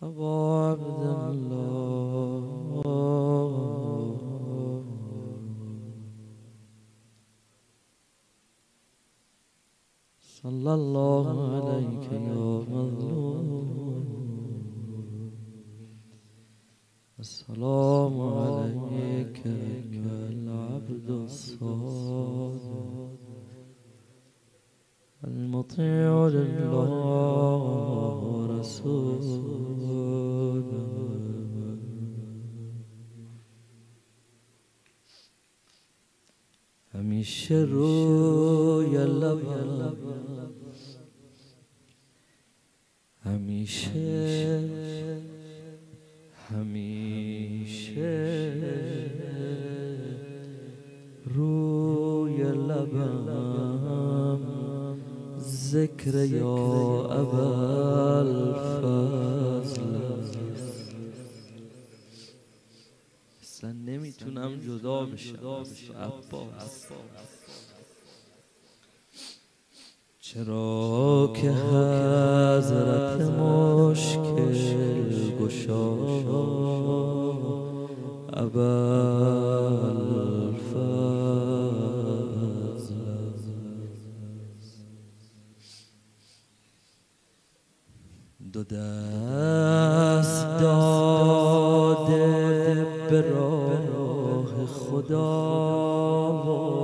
أبا عبد الله صلى الله عليك يا مظلوم. السلام عليك أيها العبد الصادق المطيع لله ورسوله. همیشه روی لبم، همیشه روی لبم ذکر یا ابوالفضل. اصلا نمیتونم جدا بشم عباس، چرا که حضرت مشکل گشا ابوالفضل. دو دست داده به راه خدا،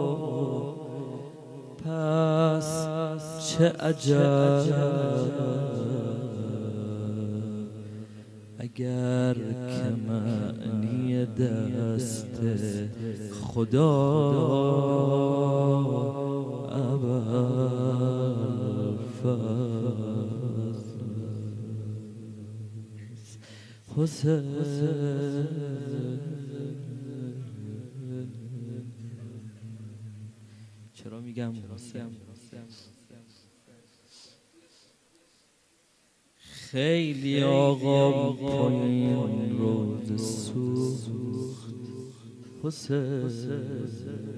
پس چه عجب اگر که معنی دست خدا ابوالفضل حسین. چرا میگم حسین؟ خیلی آقا پایین روز سوخت حسین.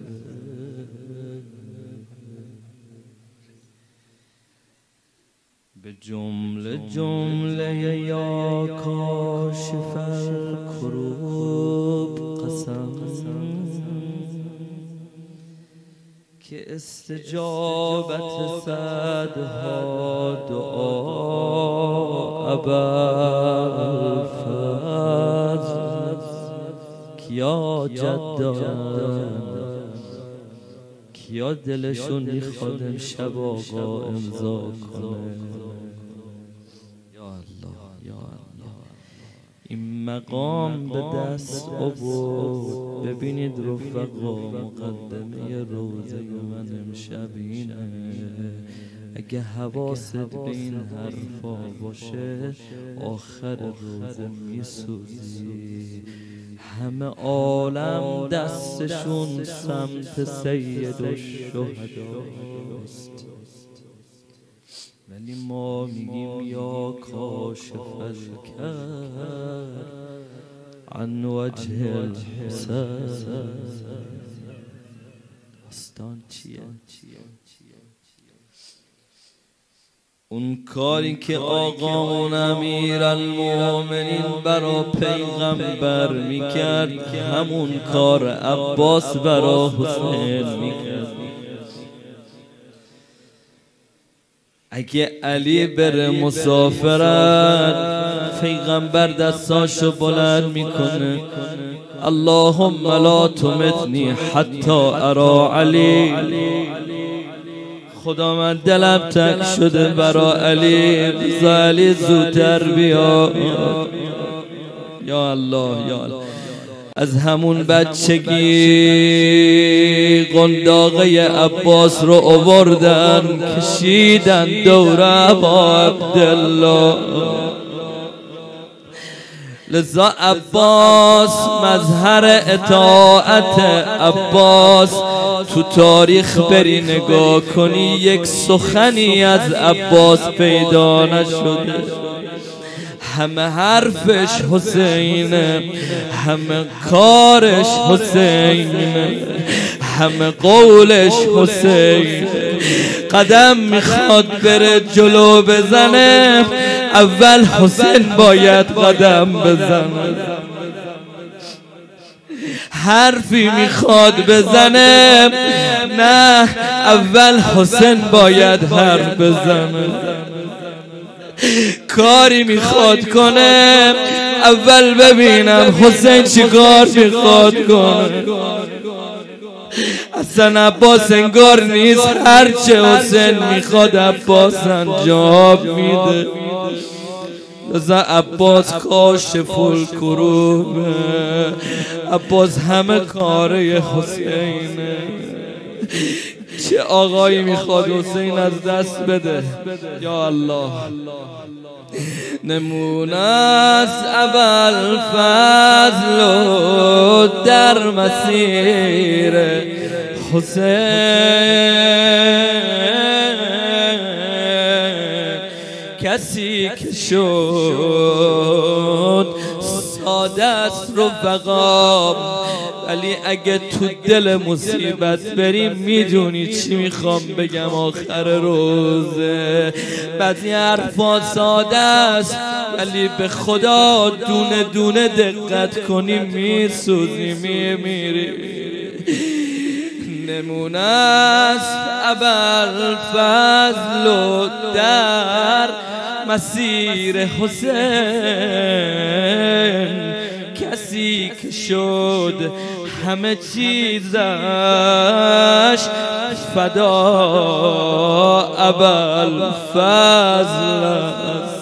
به جمله یا کاشف الکروب قسم که استجابت صدها دعا ابوالفضل. کیا جدان کیا دلشون میخواد امشب آقا امضا کنه؟ یا الله یا الله، این مقام به دست آورد. ببینید رفقا، مقدمه روزه من امشب اینه. اگه حواست به این حرفا باشه آخر روزه میسوزی. همه عالم دستشون سمت سید الشهداست، ولی ما میگیم یا کاشف الکرب عن وجه الحسن. داستان چیه؟ اون کاری که آقامون امیرالمومنین برا پیغمبر میکرد، همون کار عباس برا حسین میکرد. اگه علی بره مسافرت، پیغمبر دستاشو بلند میکنه، اللهم لا تمتنی حتی ارا علی. خدا من دلم تنگ شده برا علی، رضا علی زودتر بیا. یا الله یا الله. از همون بچگی قنداقه عباس رو آوردن کشیدن دور ابا عبدالله. لذا عباس مظهر اطاعت عباس تو تاریخ بری نگاه کنی یک سخنی از عباس پیدا نشده. همه حرفش حسینه، همه کارش حسینه، همه قولش حسین. قدم میخواد بره جلو بزنه، اول حسین باید قدم بزنه. حرفی میخواد بزنه، نه اول حسین باید حرف بزنه. کاری میخواد کنه، اول ببینم حسین چی کار میخواد کنه. اصلا عباس انگار نیست، هرچه حسین میخواد عباس انجام میده. رضا عباس کاشف الکروبه، عباس همه کاره حسینه. چه آقایی میخواد حسین از دست بده؟ یا الله. نمونه است ابوالفضل در مسیر حسین، کسی که شد ساده است رفقا، ولی اگه تو دل مصیبت بریم میدونی چی میخوام بگم آخر روزه. بعضی حرفا ساده است ولی به خدا دونه دونه دقت کنی میسوزی میمیری. نمونه است ابوالفضل در مسیر حسین، کسی که شد همه چیزش فدا ابوالفضل است.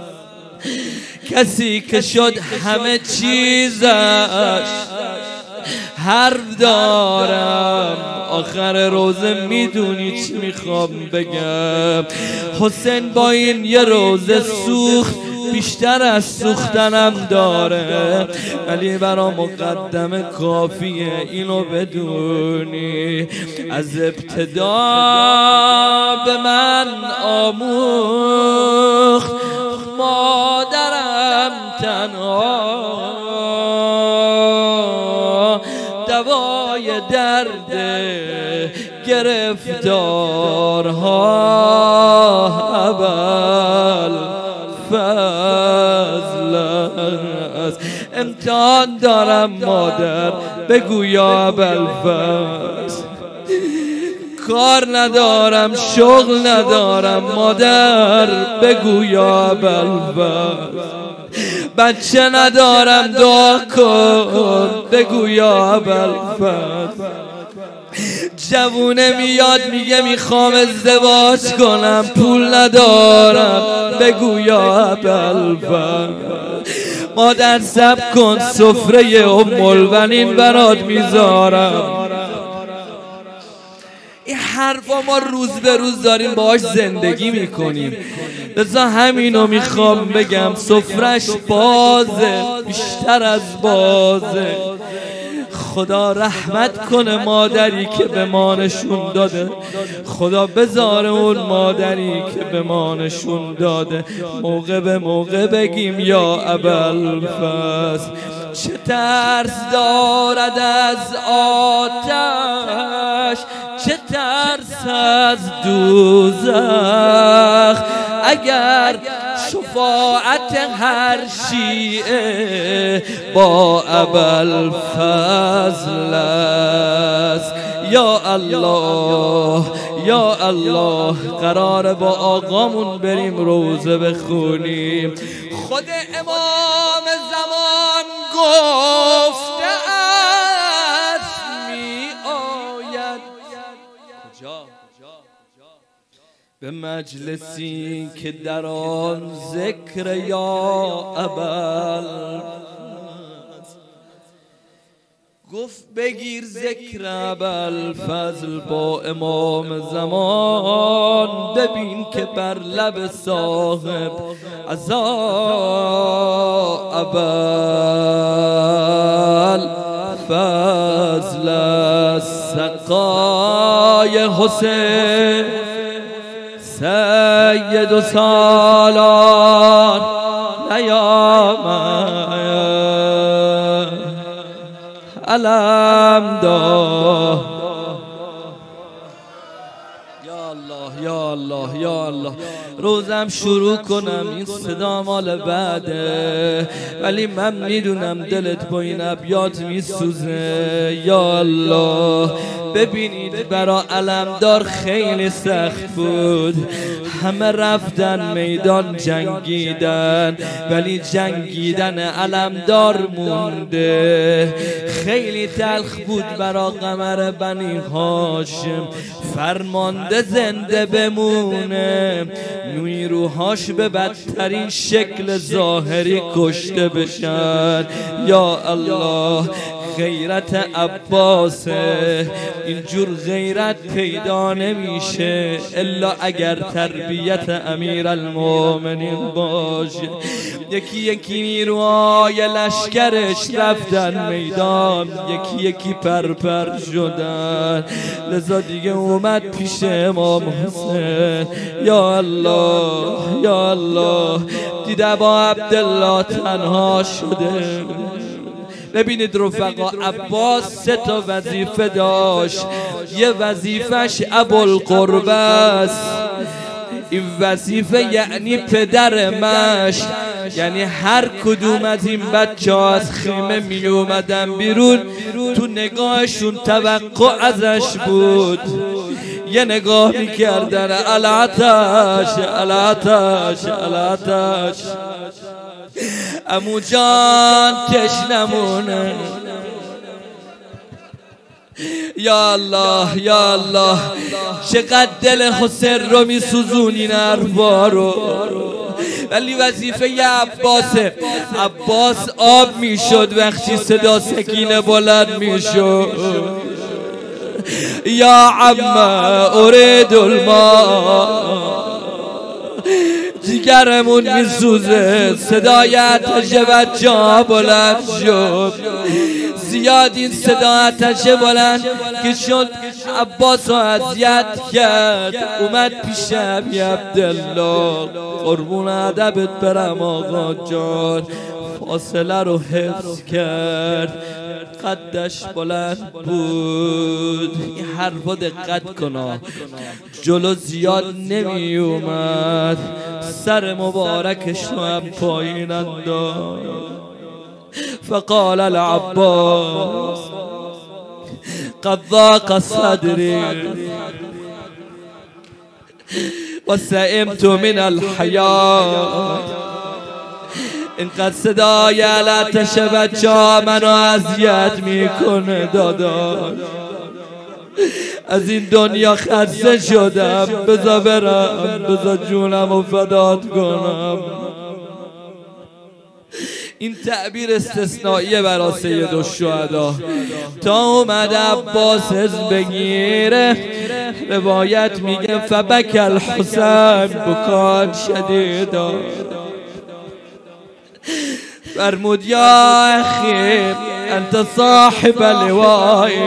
کسی که شد همه چیزش. حرف دارم آخر روزه میدونی چی میخوام بگم. حسین با این یه روزه سوخت، بیشتر از سوختنم داره، ولی برا مقدمه کافیه اینو بدونی. از ابتدا به من آموخت مادرم تنها، دوای درد گرفتارها ابوالفضل است. امتحان دارم مادر، بگو یا ابوالفضل. کار ندارم، شغل ندارم مادر، بگو یا ابوالفضل. بچه ندارم، دعا کن، بگو یا ابوالفضل. جوونه میاد میگه میخوام ازدواج کنم، پول ندارم، بگو یا ابوالفضل. مادر صبر کن، سفره ام البنین برات میذارم. این حرفا ما روز به روز داریم باهاش زندگی میکنیم، لذا همینو میخوام بگم. سفرش بازه، بیشتر از بازه. خدا رحمت کنه مادری که به ما نشون داده، خدا بذاره اون مادری که به ما نشون داده. موقع به موقع بگیم یا ابوالفضل. چه ترس دارد از آتش، چه ترس از دوزخ، اگر شفاعت هر شیعه با ابوالفضل است. یا الله یا الله. قراره با آقامون بریم روزه بخونیم. خود امام زمان گفته است می آید به مجلسی که در آن ذکر یا ابوالفضل. گفت بگیر ذکر ابوالفضل با امام زمان، ببین که بر لب صاحب عزا ابوالفضل سقای حسین سید و سالار نیامد علم دار. یا الله یا الله یا الله. روزم شروع کنم این صدا مال بعده، ولی من میدونم دلت با این ابیات میسوزه. یا الله ببینید برا علمدار خیلی سخت بود، همه رفتن میدان جنگیدن، ولی جنگیدن علمدار مونده. خیلی تلخ بود برا قمر بنی هاشم، فرمانده زنده بمونه، نیروهاش به بدترین شکل ظاهری کشته بشن. یا الله غیرت عباسه، اینجور غیرت پیدا نمیشه الا اگر تربیت امیرالمومنین باشه. یکی یکی نیروهای لشکرش رفتن میدان، یکی یکی پرپر شدن، لذا دیگه اومد پیش امام حسین. یا الله یا الله دیده با عبدالله تنها شده. ببینید رفقا، عباس 3 تا وظیفه داشت. یه وظیفش ابوالقرب است، این وظیفه یعنی پدر مشت، یعنی هر کدوم از این بچه ها از خیمه می اومدن بیرون، تو نگاهشون توقع ازش بود، یه نگاه می کردن الاتش الاتش الاتش، عمو جان تشنمونه. یا الله یا الله چقدر دل حسین رو می سوزونین حرفا رو. ولی وظیفه عباسه. عباس آب می شد وقتی صدا سکینه بلند می شد. یا عمه ارید الماء، جگرمون میسوزه، صدای آتش بچه‌ها بلند شد. زیاد این صدا آتش بلند که شد عباس رو اذیت کرد. اومد پیش ابی عبدالله، قربون ادبت برم آقا جان، فاصله رو حفظ کرد، قدش بلند بود. این حرفا دقت کنا، جلو زیاد نمی اومد، سر مبارکش رو هم پایین انداخت. فقال العباس قد ضاق صدری وسئمت من الحیات. اینقدر صدای آتش بچه‌ها منو اذیت میکنه داداش، از این دنیا خسته شدم، بذار برم، بذار جونم رو فدات کنم. این تعبیر استثنائیه برای سید الشهدا. تا اومد عباس حزب بگیره، روایت میگه فبک الحسین بکان شدیدا، فرمود یا اخی انت صاحب لوائی.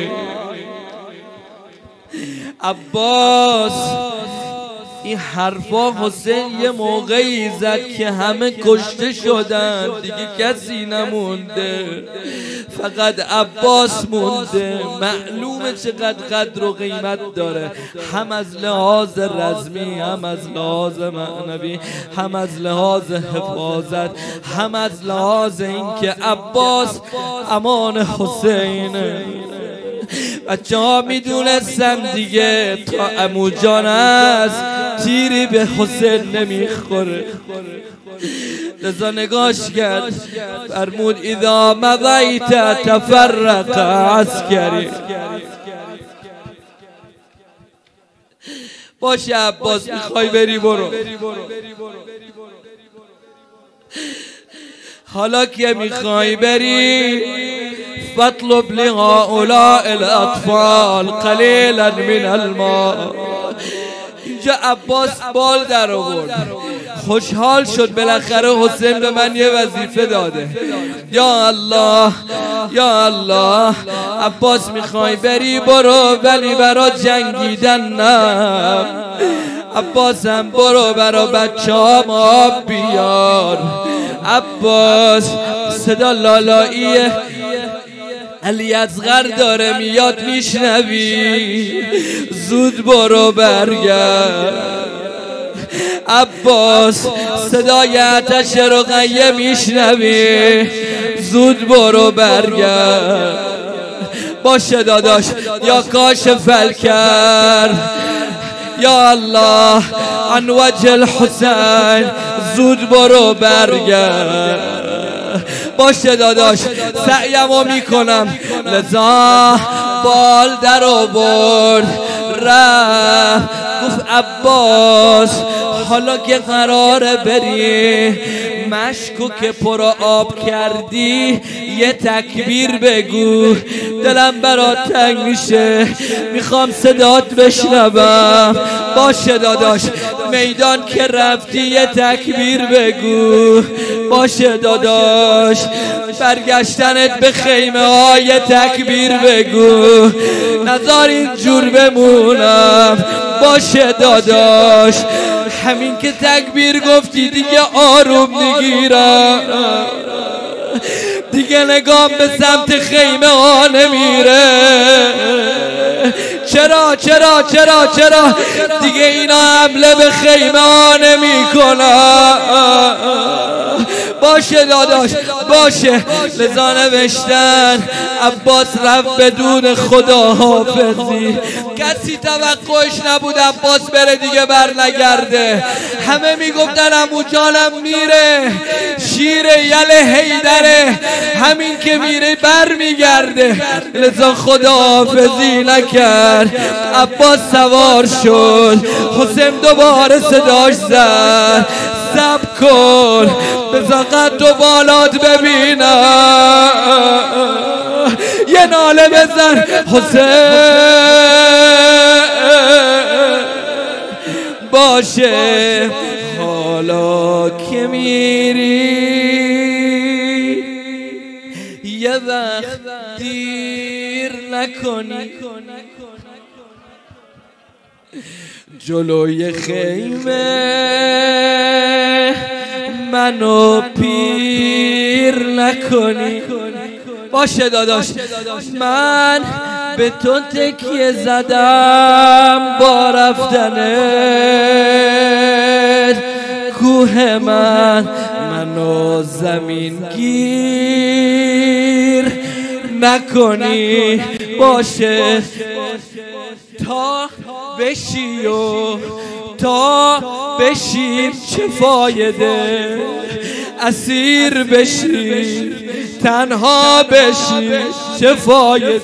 عباس این حرفا حسین یه موقعی زد که همه کشته شدن، دیگه کسی نمونده، فقط عباس مونده. معلومه چقدر قدر و قیمت داره، هم از لحاظ رزمی، هم از لحاظ معنوی، هم از لحاظ حفاظت، هم از لحاظ اینکه عباس امان حسینه. بچه ها میدونستن دیگه تا عمو جان هست تیری به حسین نمیخوره، لذا نگاش کرد، فرمود اذا مضیت تفرق عسکری. باشه عباس میخوای بری برو، حالا که میخوای بری فاطلب لهؤلاء الاطفال قلیلا من الماء. اینجا عباس بال در آورد، خوشحال شد بالاخره حسین به من یه وظیفه داده. یا الله یا الله، عباس میخوای بری برو، ولی برا جنگیدن نه. عباسم برو برا بچه ها آب بیار. عباس صدا لالاییه علی اصغر داره میاد میشنوی زود برو برگرد. عباس صدای آتش رقیه میشنوی زود برو برگرد. باشه داداش یا کاش فل کرد یا الله عن وجه الحسین زود برو برگرد. باشه داداش سعیمو میکنم لذا بال در آورد رفت گفت عباس حالا که قراره بری مشکو که پر آب کردی یه تکبیر بگو دلم برات تنگ میشه میخوام صدات بشنوم. باشه داداش میدان که رفتی یه تکبیر بگو. باشه داداش برگشتنت به خیمه ها یه تکبیر بگو نذار اینجور بمونم. باشه داداش همین که تکبیر گفتی دیگه آروم میگیرم دیگه نگام به سمت خیمه ها نمیره. چرا چرا چرا چرا دیگه اینا حمله به خیمه ها نمی کنن. باشه داداش باشه. لذا نوشتن عباس رفت بدون خداحافظی. کسی توقعش نبود عباس بره دیگه بر نگرده. همه میگفتن عمو جانم میره شیر یل حیدره همین که میره بر میگرده. لذا خداحافظی نکرد. عباس سوار شد. حسین دوباره صداش زد صبر کن بذار قد و بالات ببینم. یه ناله بزن حسین. باشه حالا که میری یه وقت دیر نکنی جلوی خیمه منو پیر نکنی. باشه داداش من به تو تکیه زدم با رفتنت کوه منو زمین گیر نکنی. باشه تا بشی و تا بشی چه فایده اسیر بشی تنها بشی چه فایده.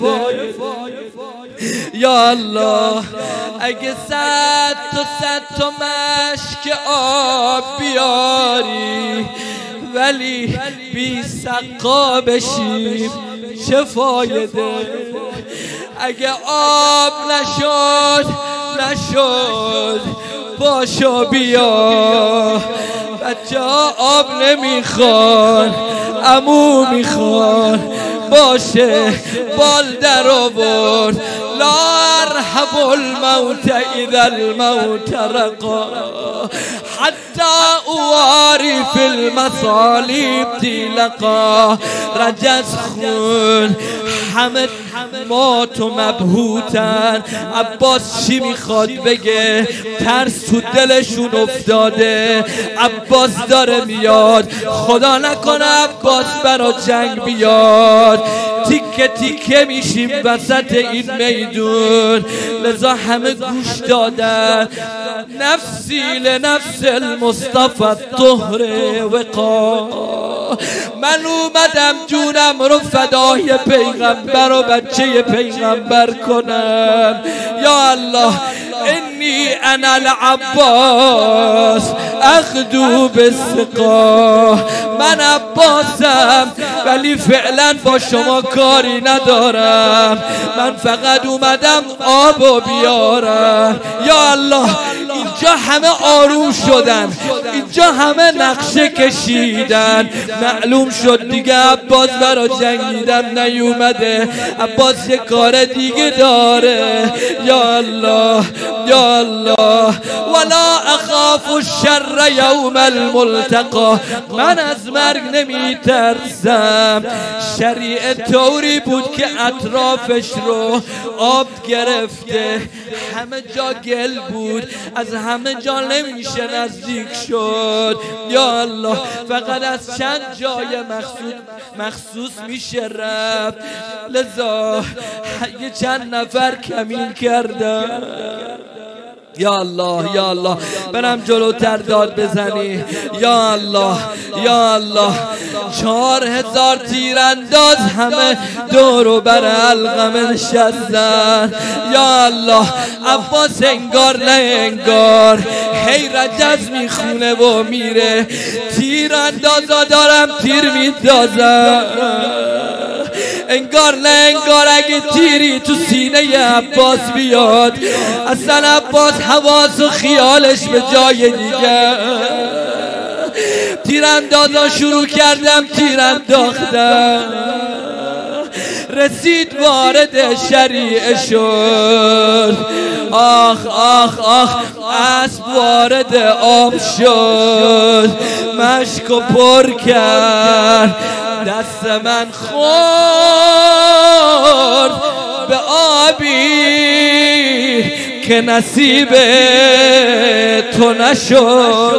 یا الله اگه صد تا مشک آب بیاری ولی بی سقا بشیم چه فایده. اگه آب نشد پاشو بیا بچه ها آب نمیخوان عمو میخوان. باشه بال در آورد لا ارحب الموت اذا الموت رقا حتی اواری فی المصالیب تلقا. رجز خون همه مات و مبهوتن. عباس چی میخواد بگه ترس تو دلشون افتاده. عباس داره میاد خدا نکنه عباس برا جنگ بیاد تیکه تیکه میشیم وسط این میدون. لذا همه گوش دادن نفسی لنفس المصطفى الطهر وقا. من اومدم جونم رو فدای پیغمبر و بچه پیغمبر کنم. یا الله انی انا العباس اخدو بالسقا. من عباسم ولی فعلا با شما کاری ندارم. من فقط اومدم آب و بیارم. یا الله این اینجا همه آروم شدن، اینجا همه نقشه کشیدن. معلوم شد دیگه عباس برا جنگیدن نیومده، عباس یه کار دیگه داره. یا الله یا الله، ولا اخاف الشر یوم الملتقى، من از مرگ نمی ترسم. شریعه طوری بود که اطرافش رو آب گرفته، همه جا گل بود، از همه جا نمیشه نزدیک شد. یا الله، فقط از چند جای مخصوص میشه رفت، لذا یه چند نفر کمین کردن. یا الله یا الله، برم جلوتر داد بزنی. یا الله یا الله، 4000 تیرانداز همه دور و بر علقمه نشستن. یا الله، عباس انگار نه انگار هی رجز میخونه و میره. تیراندازا دارم تیر میدازم، انگار نه انگار اگه تیری تو سینه عباس بیاد اصلا عباس حواس و خیالش به جای دیگه. تیراندازا شروع کردم تیرانداختن، رسید وارد شریعه شد. آخ آخ آخ، اسب وارد آب شد، مشکو پر کرد، دست من خورد به آبی که نصیب تو نشد.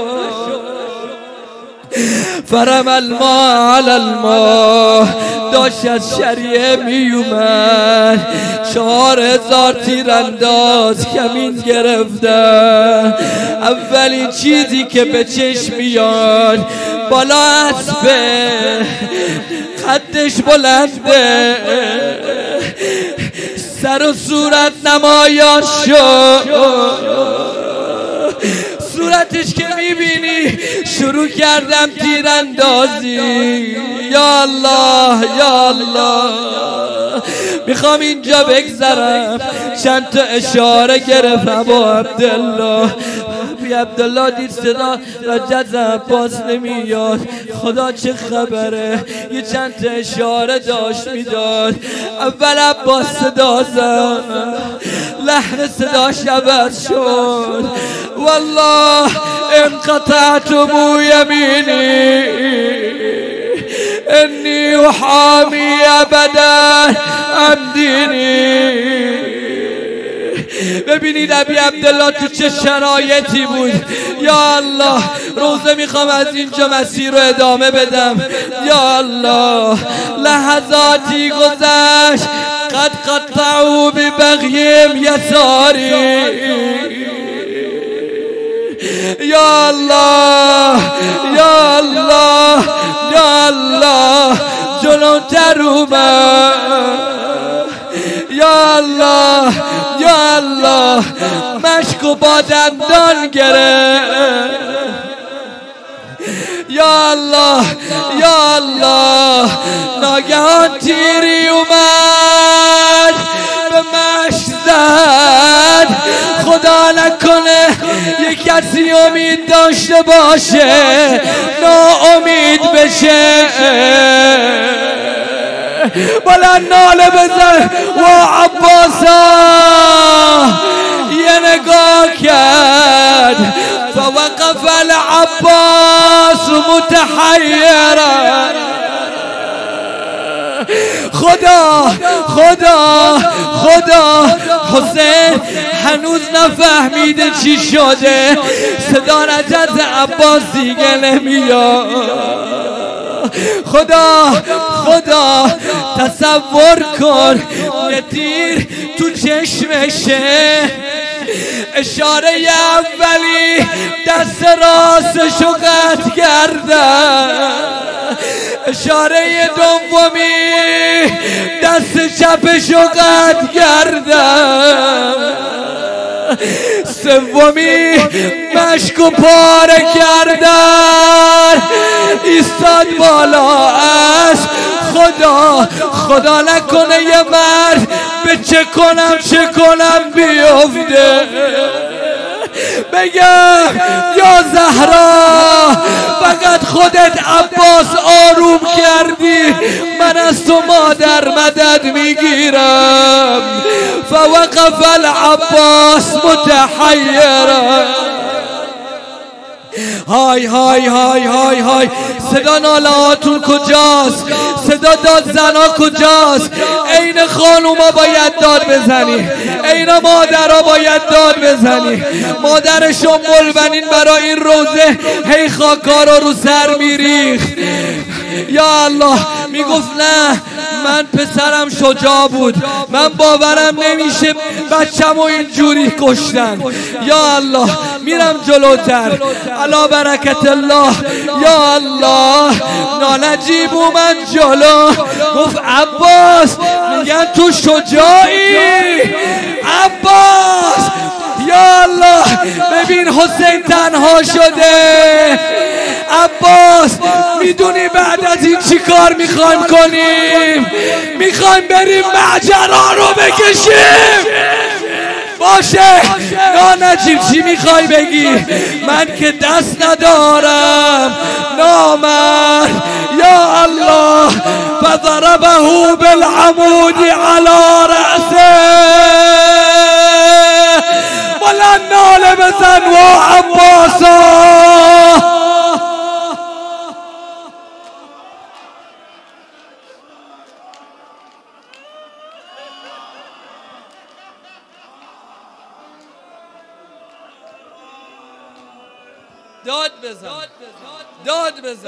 فرم الماء علی الماء، داشت از شریعه می اومد. 4000 تیرانداز کمین گرفتن. اولین چیزی که به چشم میاد بالا اسبه، قدش بلنده، سر و صورت نمایان شد. صورتش که میبینی شروع کردم تیراندازی. یا الله یا الله، میخوام اینجا بگذرم. چند تا اشاره گرفت ابا عبدالله. ابی عبدالله دید صدا رجز عباس نمیاد، خدا چه خبره؟ یه چند تا اشاره داشت میداد. اول عباس صدا زد، لحن صداش عوض شد. والله انقطعت بو یمینی انی احامی ابدا عن دینی. ببینید ابی عبدالله تو چه شرایطی بود. یا الله، روزه میخوام از اینجا مسیر رو ادامه بدم. یا الله، لحظاتی گذشت قد قطعوا ببغیم یساری. یا الله یا الله یا الله، جلوتر اومد. یا الله یا الله، مشکو با دندان گرفت. یا الله یا الله، ناگهان تیری اومد به مشک زد. خدا نکنه یک کسی امید داشته باشه ناامید بشه. بلند ناله بزن و عباسا یه نگاه کرد. فوقف العباس متحیرا. خدا خدا خدا، حسین هنوز نفهمیده چی شده. صدا رجز عباس دیگه نمیاد. خدا خدا، تصور کن یه تیر تو چشمشه. اشاره اولی دست راستشو قطع کردن، اشاره دومی دست چپشو قطع کردن، سومی مشکو پاره کردن. ایستاد بالا از خدا، خدا نکنه یه مرد به چه کنم بیفته. بگم یا زهرا فقط خودت عباس آروم کردی، من از تو مادر مدد میگیرم. فوقف العباس متحیرا. های های های های های، صدا ناله هاتون کجاست؟ صدا داد زنا کجاست؟ این خانوما باید داد بزنی، این مادرها باید داد بزنی. مادر شمول بنین برای این روزه هی خاکارا رو سر میریخت. یا الله میگفت نه من پسرم شجاع بود، من باورم نمیشه بچه‌مو اینجوری کشتن. یا الله میرم جلوتر، علا برکت الله. یا الله نالجیب اومد جلو گفت عباس میگن تو شجاعی عباس. یا الله ببین حسین تنها شده. عباس میدونی بعد از این چی کار میخوایم کنیم؟ میخوایم بریم ماجرا رو بکشیم. باشه نانجیب چی میخوای بگی؟ من که دست ندارم نامرد. یا الله فضربه بالعمود على رأسه. بلند ناله بزن و عباسا. داد بزن، داد بزن،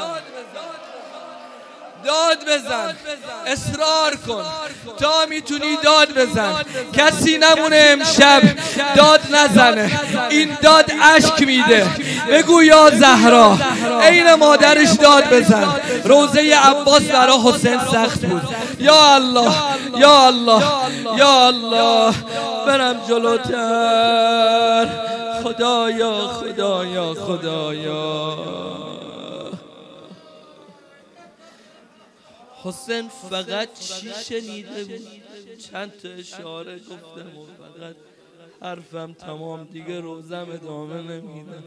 داد بزن، اصرار کن تا میتونی داد بزن. کسی نمونه امشب داد نزنه. این داد اشک میده. بگو یا زهرا عین مادرش داد بزن. روزه عباس برای حسین سخت بود. یا الله یا الله یا الله برم جلوتر. خدایا خدایا خدایا. حسین فقط چی شنیده بود؟ چند تا اشاره گفتم و فقط حرفم تمام، دیگه روزم ادامه نمیدم.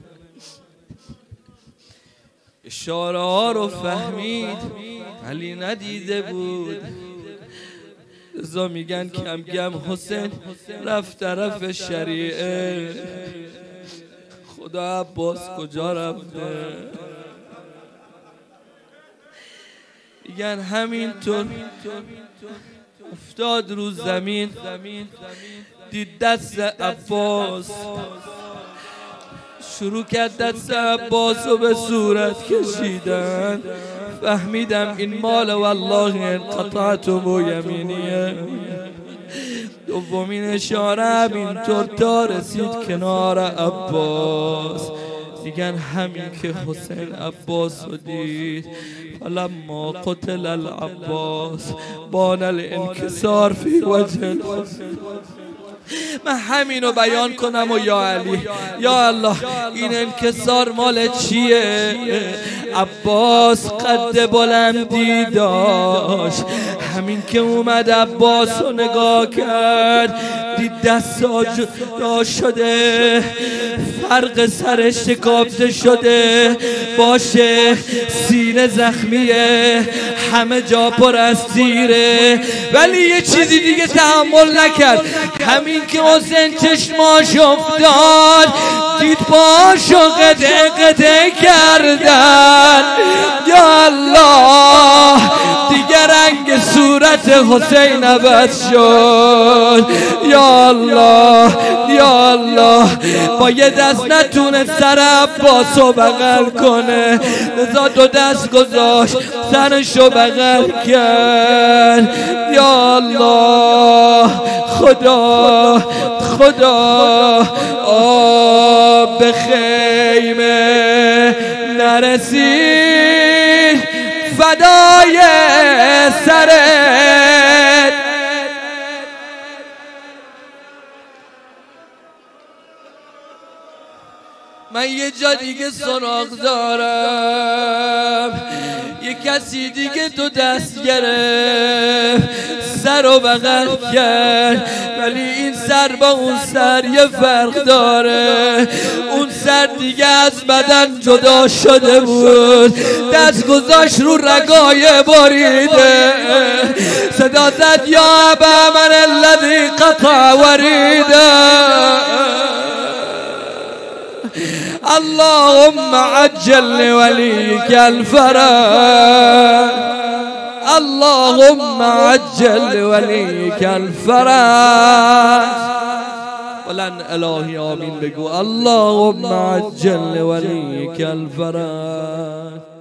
اشاره ها رو فهمید علی ندیده بود. ازا میگن کم کم حسین رفت طرف شریعه. خدا عباس کجا رفته؟ میگن همینطور افتاد رو زمین، دید دست عباس، شروع کرد دست عباس رو به صورت کشیدن. فهمیدم این مال والله انقطعتم یمینیه. دومین اشاره اینطور تا رسید کنار عباس. دیگن همین که حسین عباس رو دید، فلما قتل العباس بان الانکسار فی وجه الحسین. من همینو بیان کنم و یا علی یا الله این انکسار مال چیه؟ عباس قد بلندی داشت. همین که اومد عباس رو نگاه کرد دید دستا جدا شده، فرق سرش شکافته شده باشه، سینه زخمیه، همه جا پر از تیره، ولی یه چیزی دیگه تحمل نکرد. همین که حسین چشماش افتاد دید پاشو قطعه قطعه کردن. یا الله دیگه رنگ صورت حسین عوض شد. یا الله یا الله با یه دست نتونه سر عباسو بغل کنه، لذا دو دست گذاشت سرشو بغل کرد. یا الله خدا خدا آب به خیمه نرسید فدای سرت. من یه جا دیگه سراغ دارم، یه کسی دیگه تو دست گرفت، سر و بغل کرد، ولی این سر با اون سر یه فرق داره. اون سر دیگه از بدن جدا شده بود، دست گذاشت رو رگای بریده، صدا زد یا ابا من الذی قطع وریده، اللهم عجل لوليك الفرج، اللهم عجل لوليك الفرج. ولن الهی آمین بگو. اللهم عجل لوليك الفرج.